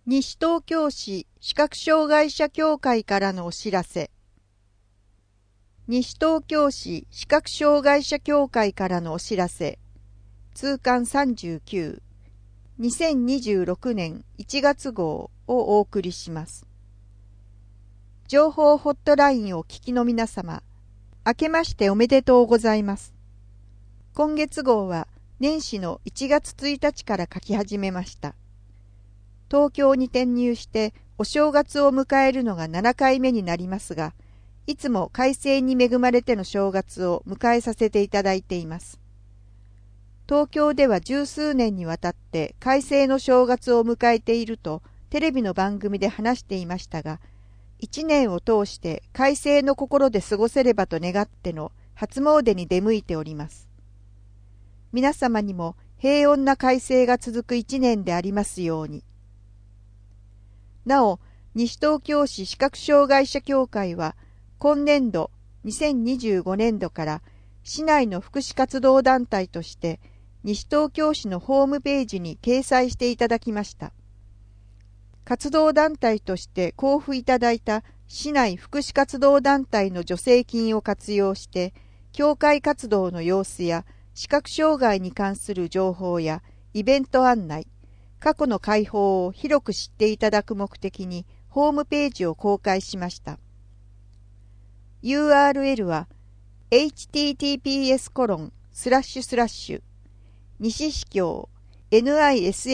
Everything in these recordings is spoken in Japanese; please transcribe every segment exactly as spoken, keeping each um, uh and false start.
西東京市視覚障害者協会からのお知らせ。西東京市視覚障害者協会からのお知らせ。通貫さんじゅうきゅう、にせんにじゅうろくねんいちがつ号をお送りします。情報ホットラインをお聞きの皆様、明けましておめでとうございます。今月号は年始のいちがつついたちから書き始めました。東京に転入してお正月を迎えるのがななかいめになりますが、いつも快晴に恵まれての正月を迎えさせていただいています。東京では十数年にわたって快晴の正月を迎えているとテレビの番組で話していましたが、一年を通して快晴の心で過ごせればと願っての初詣に出向いております。皆様にも平穏な快晴が続く一年でありますように。なお、西東京市視覚障害者協会は、今年度にせんにじゅうごねんどから市内の福祉活動団体として、西東京市のホームページに掲載していただきました。活動団体として交付いただいた市内福祉活動団体の助成金を活用して、協会活動の様子や視覚障害に関する情報やイベント案内、過去の開放を広く知っていただく目的にホームページを公開しました。ユーアールエル は エイチティーティーピーエスコロンスラッシュスラッシュ西市協 ニシ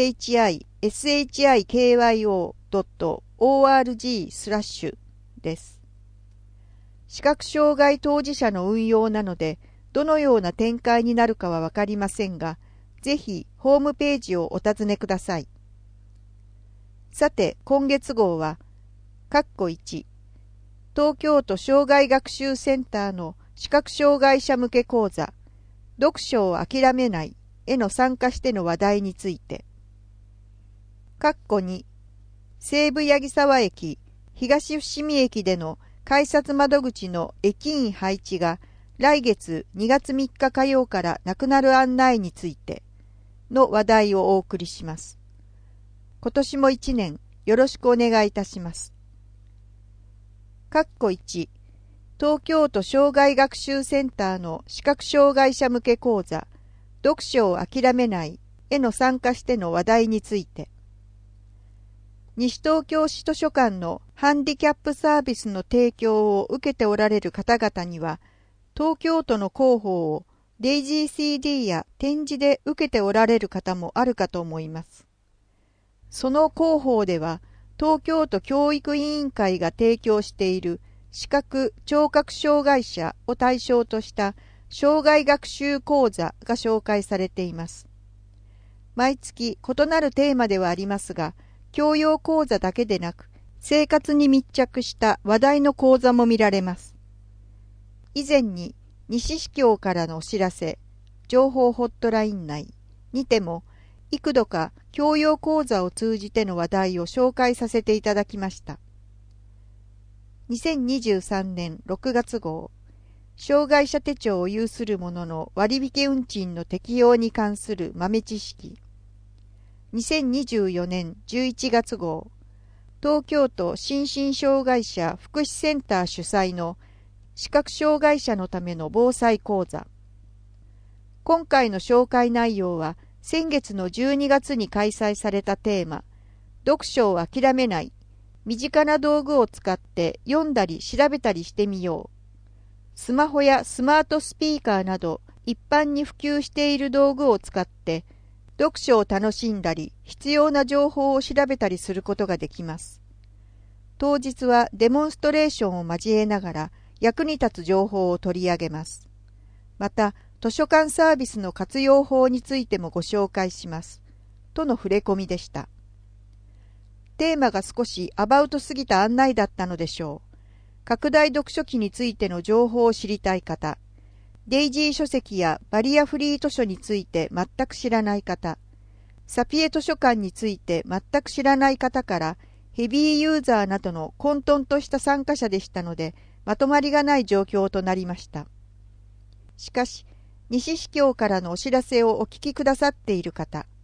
シドットオーアールジー スラッシュです。視覚障害当事者の運用なので、どのような展開になるかはわかりませんが、ぜひホームページをお尋ねください。さて、今月号は、括弧いち、東京都障害学習センターの視覚障害者向け講座、読書を諦めないへの参加しての話題について、括弧に、西武八木沢駅、東伏見駅での改札窓口の駅員配置が来月にがつみっか火曜からなくなる案内についての話題をお送りします。今年も一年よろしくお願いいたします。括弧いち、東京都障害学習センターの視覚障害者向け講座、読書を諦めないへの参加しての話題について、西東京市図書館のハンディキャップサービスの提供を受けておられる方々には、東京都の広報をデイジー シーディー や展示で受けておられる方もあるかと思います。その広報では、東京都教育委員会が提供している視覚・聴覚障害者を対象とした障害学習講座が紹介されています。毎月異なるテーマではありますが、教養講座だけでなく、生活に密着した話題の講座も見られます。以前に西市協からのお知らせ、情報ホットライン内にても、幾度か教養講座を通じての話題を紹介させていただきました。にせんにじゅうさんねんろくがつ号、障害者手帳を有する者の割引運賃の適用に関する豆知識。にせんにじゅうよねんじゅういちがつ号、東京都心身障害者福祉センター主催の視覚障害者のための防災講座。今回の紹介内容は、先月のじゅうにがつに開催されたテーマ、読書を諦めない、身近な道具を使って読んだり調べたりしてみよう。スマホやスマートスピーカーなど一般に普及している道具を使って、読書を楽しんだり、必要な情報を調べたりすることができます。当日はデモンストレーションを交えながら、役に立つ情報を取り上げます。また、図書館サービスの活用法についてもご紹介します。との触れ込みでした。テーマが少しアバウトすぎた案内だったのでしょう。拡大読書機についての情報を知りたい方、デイジー書籍やバリアフリー図書について全く知らない方、サピエ図書館について全く知らない方からヘビーユーザーなどの混沌とした参加者でしたので、まとまりがない状況となりました。しかし、西市協からのお知らせをお聞きくださっている方、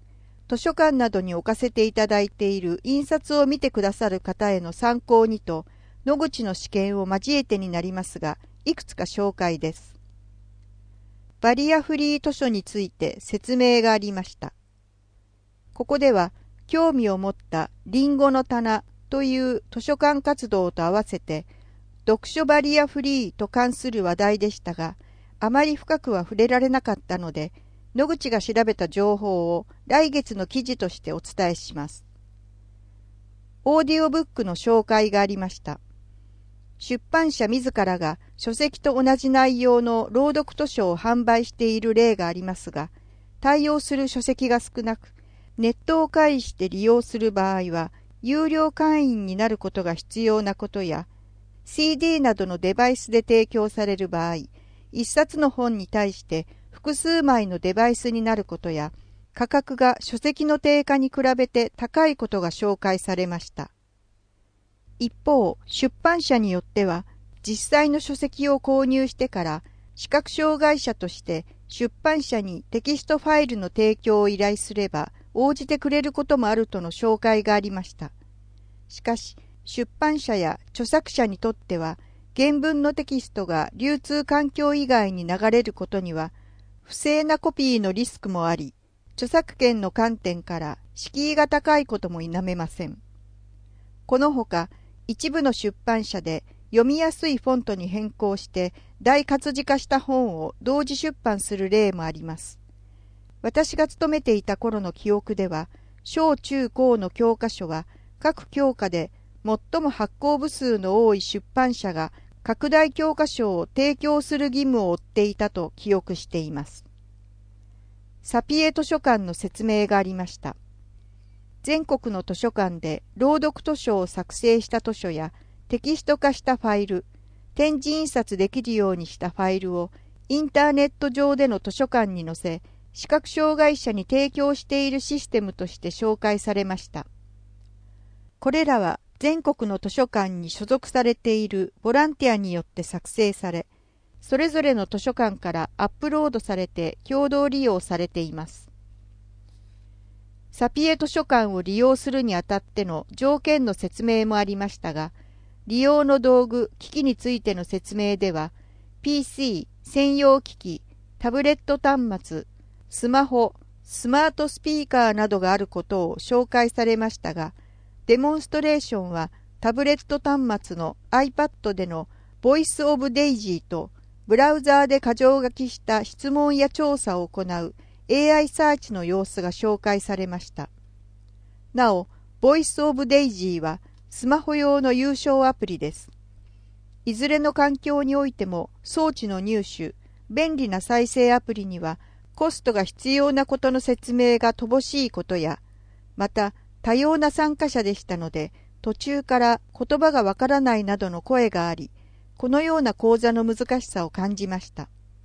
図書館などに置かせていただいている印刷を見てくださる方への参考にと、野口の試験を交えてになりますが、いくつか紹介です。バリアフリー図書について説明がありました。ここでは、興味を持ったリンゴの棚という図書館活動と合わせて、読書バリアフリーと関する話題でしたが、あまり深くは触れられなかったので、野口が調べた情報を来月の記事としてお伝えします。オーディオブックの紹介がありました。出版社自らが書籍と同じ内容の朗読図書を販売している例がありますが、対応する書籍が少なく、ネットを介して利用する場合は、有料会員になることが必要なことや、シーディー などのデバイスで提供される場合、一冊の本に対して複数枚のデバイスになることや、価格が書籍の定価に比べて高いことが紹介されました。一方、出版社によっては、実際の書籍を購入してから視覚障害者として出版社にテキストファイルの提供を依頼すれば応じてくれることもあるとの紹介がありました。しかし、出版社や著作者にとっては、原文のテキストが流通環境以外に流れることには、不正なコピーのリスクもあり、著作権の観点から敷居が高いことも否めません。このほか、一部の出版社で読みやすいフォントに変更して大活字化した本を同時出版する例もあります。私が勤めていた頃の記憶では、小中高の教科書は各教科で最も発行部数の多い出版社が拡大教科書を提供する義務を負っていたと記憶しています。サピエ図書館の説明がありました。全国の図書館で朗読図書を作成した図書やテキスト化したファイル、点字印刷できるようにしたファイルをインターネット上での図書館に載せ、視覚障害者に提供しているシステムとして紹介されました。これらは全国の図書館に所属されているボランティアによって作成され、それぞれの図書館からアップロードされて共同利用されています。サピエ図書館を利用するにあたっての条件の説明もありましたが、利用の道具、機器についての説明では、ピーシー、専用機器、タブレット端末、スマホ、スマートスピーカーなどがあることを紹介されましたが、デモンストレーションはタブレット端末の iPad でのボイスオブデイジーとブラウザーで箇条書きした質問や調査を行うエーアイ サーチの様子が紹介されました。なお、ボイスオブデイジーはスマホ用の有償アプリです。いずれの環境においても装置の入手、便利な再生アプリにはコストが必要なことの説明が乏しいことや、また多様な参加者でしたので途中から言葉がわからないなどの声があり、このような講座の難しさを感じました。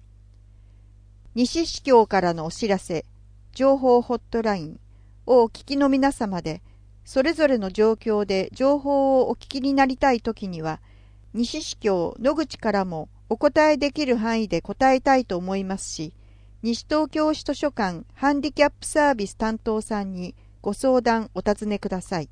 西司教からのお知らせ、情報ホットラインをお聞きの皆様で、それぞれの状況で情報をお聞きになりたいときには、西司教野口からもお答えできる範囲で答えたいと思いますし、西東京市図書館ハンディキャップサービス担当さんにご相談お尋ねください。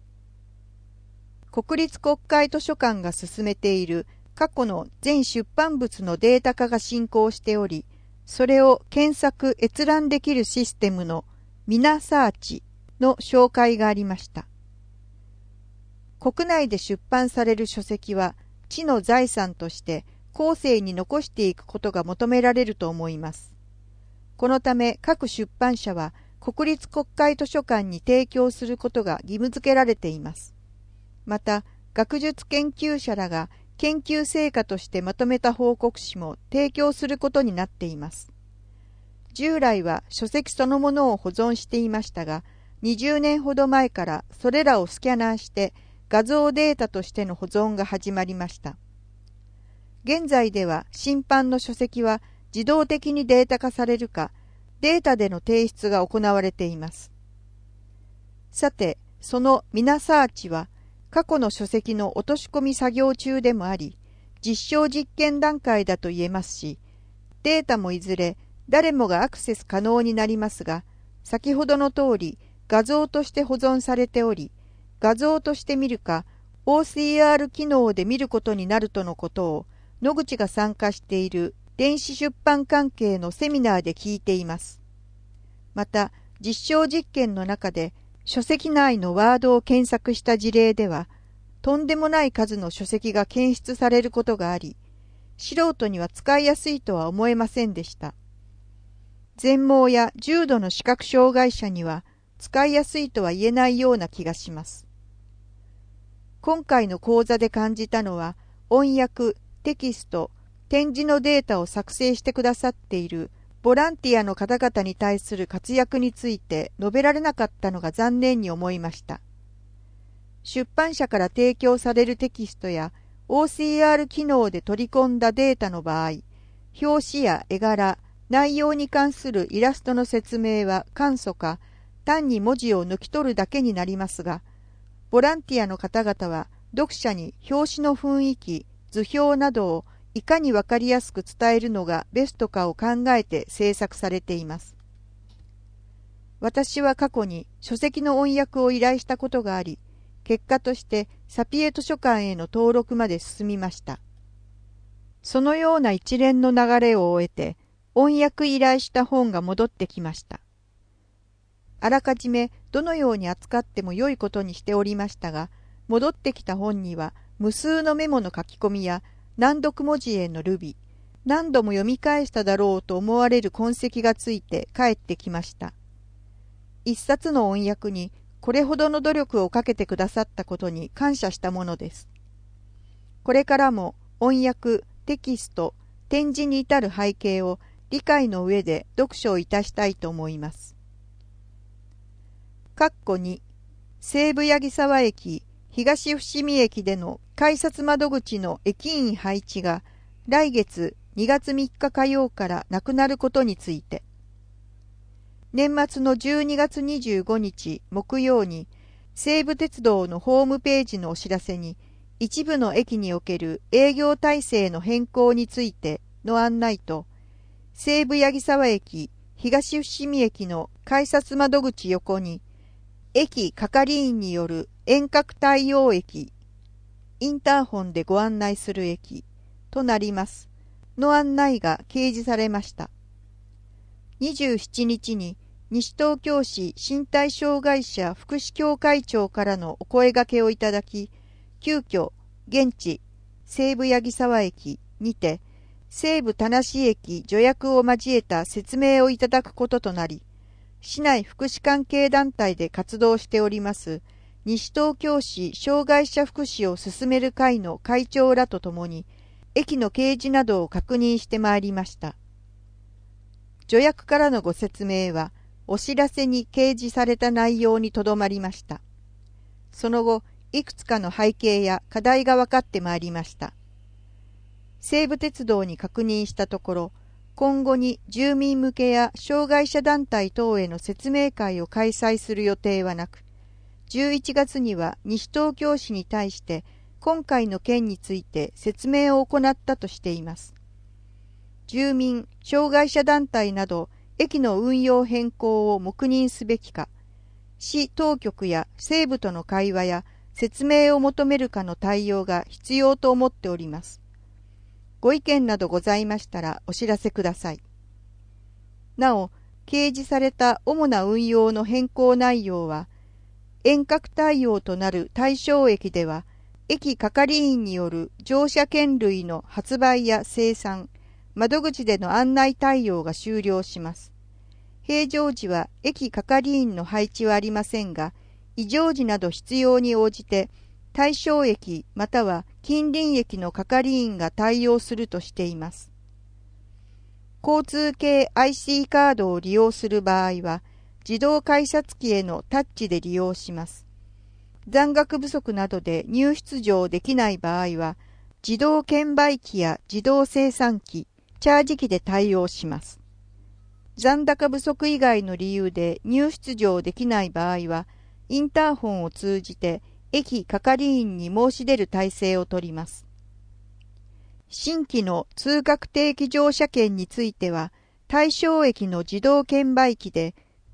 国立国会図書館が進めている過去の全出版物のデータ化が進行しており、それを検索閲覧できるシステムのミナサーチの紹介がありました。国内で出版される書籍は知の財産として後世に残していくことが求められると思います。このため各出版社は国立国会図書館に提供することが義務付けられています。また、学術研究者らが研究成果としてまとめた報告誌も提供することになっています。従来は書籍そのものを保存していましたが、にじゅうねんほど前からそれらをスキャナーして画像データとしての保存が始まりました。現在では新版の書籍は自動的にデータ化されるか、データでの提出が行われています。さて、そのミナサーチは過去の書籍の落とし込み作業中でもあり、実証実験段階だと言えますし、データもいずれ誰もがアクセス可能になりますが、 先ほどの通り画像として保存されており、画像として見るか オーシーアール 機能で見ることになるとのことを野口が参加している電子出版関係のセミナーで聞いています。また実証実験の中で書籍内のワードを検索した事例では、とんでもない数の書籍が検出されることがあり、素人には使いやすいとは思えませんでした。全盲や重度の視覚障害者には使いやすいとは言えないような気がします。今回の講座で感じたのは、音訳、テキスト、展示のデータを作成してくださっているボランティアの方々に対する活躍について述べられなかったのが残念に思いました。出版社から提供されるテキストや オーシーアール 機能で取り込んだデータの場合、表紙や絵柄、内容に関するイラストの説明は簡素か、単に文字を抜き取るだけになりますが、ボランティアの方々は読者に表紙の雰囲気、図表などをいかにわかりやすく伝えるのがベストかを考えて制作されています。私は過去に書籍の音訳を依頼したことがあり、結果としてサピエ図書館への登録まで進みました。そのような一連の流れを終えて、音訳依頼した本が戻ってきました。あらかじめどのように扱っても良いことにしておりましたが、戻ってきた本には無数のメモの書き込みや難読文字へのルビ、何度も読み返しただろうと思われる痕跡がついて帰ってきました。一冊の音訳にこれほどの努力をかけてくださったことに感謝したものです。これからも音訳、テキスト、展示に至る背景を理解の上で読書をいたしたいと思います。括弧に、西武八木沢駅、東伏見駅での改札窓口の駅員配置が来月にがつみっか火曜からなくなることについて、年末のじゅうにがつにじゅうごにち木曜に西武鉄道のホームページのお知らせに一部の駅における営業体制の変更についての案内と、西武八木沢駅、東伏見駅の改札窓口横に駅係員による遠隔対応駅、インターホンでご案内する駅となりますの案内が掲示されました。にじゅうしちにちに西東京市身体障害者福祉協会長からのお声掛けをいただき、急遽現地西武八木沢駅にて西武田無駅助役を交えた説明をいただくこととなり、市内福祉関係団体で活動しております西東京市障害者福祉を進める会の会長らとともに駅の掲示などを確認してまいりました。助役からのご説明はお知らせに掲示された内容にとどまりました。その後、いくつかの背景や課題が分かってまいりました。西武鉄道に確認したところ、今後に住民向けや障害者団体等への説明会を開催する予定はなく、じゅういちがつには西東京市に対して今回の件について説明を行ったとしています。住民、障害者団体など駅の運用変更を黙認すべきか、市当局や西部との会話や説明を求めるかの対応が必要と思っております。ご意見などございましたらお知らせください。なお、掲示された主な運用の変更内容は、遠隔対応となる対象駅では、駅係員による乗車券類の発売や生産、窓口での案内対応が終了します。平常時は駅係員の配置はありませんが、異常時など必要に応じて、対象駅または近隣駅の係員が対応するとしています。交通系 アイシー カードを利用する場合は、自動改札機へのタッチで利用します。残額不足などで入出場できない場合は、自動券売機や自動精算機、チャージ機で対応します。残高不足以外の理由で入出場できない場合は、インターホンを通じて駅係員に申し出る体制をとります。新規の通学定期乗車券については、対象駅の自動券売機で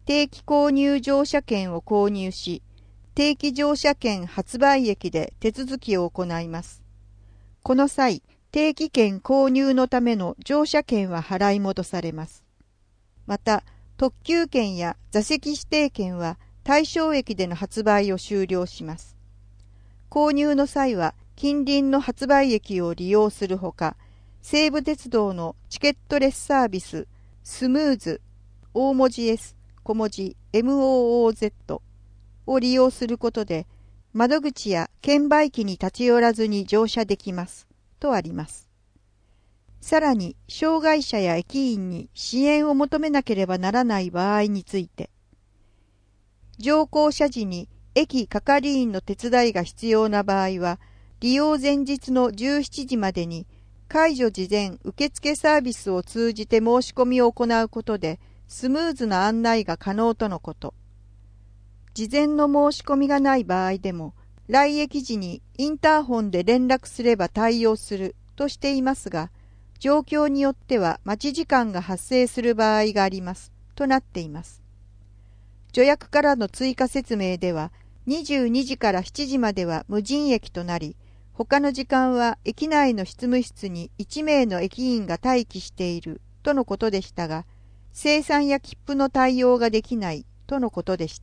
定期購入乗車券を購入し、定期乗車券発売駅で手続きを行います。この際、定期券購入のための乗車券は払い戻されます。また、特急券や座席指定券は対象駅での発売を終了します。購入の際は近隣の発売駅を利用するほか、西武鉄道のチケットレスサービス、スムーズ、大文字 S、小文字 エムオーオーゼット を利用することで、窓口や券売機に立ち寄らずに乗車できます、とあります。さらに、障害者や駅員に支援を求めなければならない場合について、乗降車時に駅係員の手伝いが必要な場合は、利用前日のじゅうしちじまでに、解除事前受付サービスを通じて申し込みを行うことで、スムーズな案内が可能とのこと。事前の申し込みがない場合でも、来駅時にインターホンで連絡すれば対応するとしていますが、状況によっては待ち時間が発生する場合があります、となっています。助役からの追加説明では、にじゅうにじからしちじまでは無人駅となり、他の時間は駅内の執務室にいちめいの駅員が待機しているとのことでしたが、精算や切符の対応ができないとのことでした。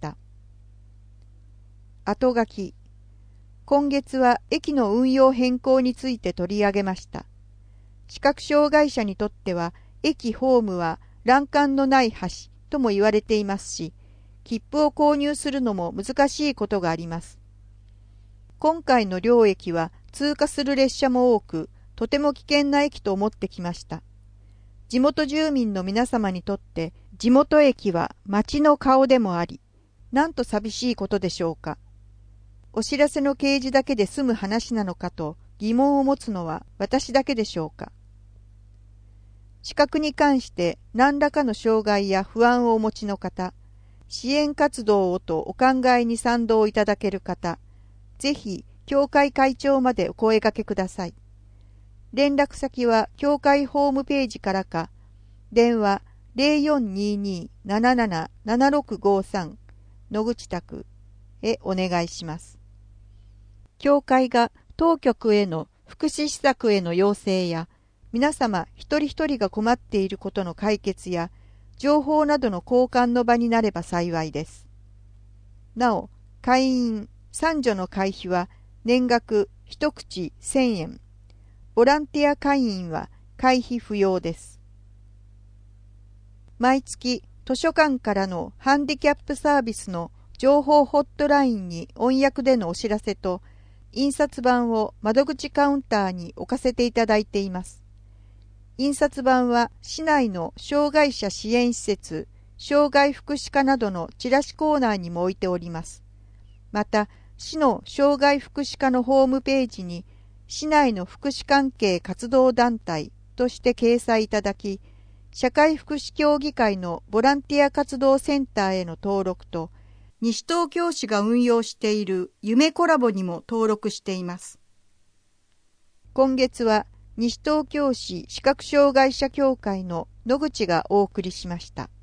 後書き。今月は駅の運用変更について取り上げました。視覚障害者にとっては、駅ホームは欄干のない橋とも言われていますし、切符を購入するのも難しいことがあります。今回の両駅は通過する列車も多く、とても危険な駅と思ってきました。地元住民の皆様にとって、地元駅は街の顔でもあり、なんと寂しいことでしょうか。お知らせの掲示だけで済む話なのかと疑問を持つのは私だけでしょうか。視覚に関して何らかの障害や不安をお持ちの方、支援活動をとお考えに賛同いただける方、ぜひ協会会長までお声掛けください。連絡先は協会ホームページからか、電話 ゼロよんにーにー なななな ななろくごさん 野口宅へお願いします。協会が当局への福祉施策への要請や、皆様一人一人が困っていることの解決や、情報などの交換の場になれば幸いです。なお、会員、三女の会費は年額一口せんえん。ボランティア会員は会費不要です。毎月図書館からのハンディキャップサービスの情報ホットラインに音訳でのお知らせと、印刷版を窓口カウンターに置かせていただいています。印刷版は市内の障害者支援施設、障害福祉課などのチラシコーナーにも置いております。また、市の障害福祉課のホームページに、市内の福祉関係活動団体として掲載いただき、社会福祉協議会のボランティア活動センターへの登録と、西東京市が運用している夢コラボにも登録しています。今月は西東京市視覚障害者協会の野口がお送りしました。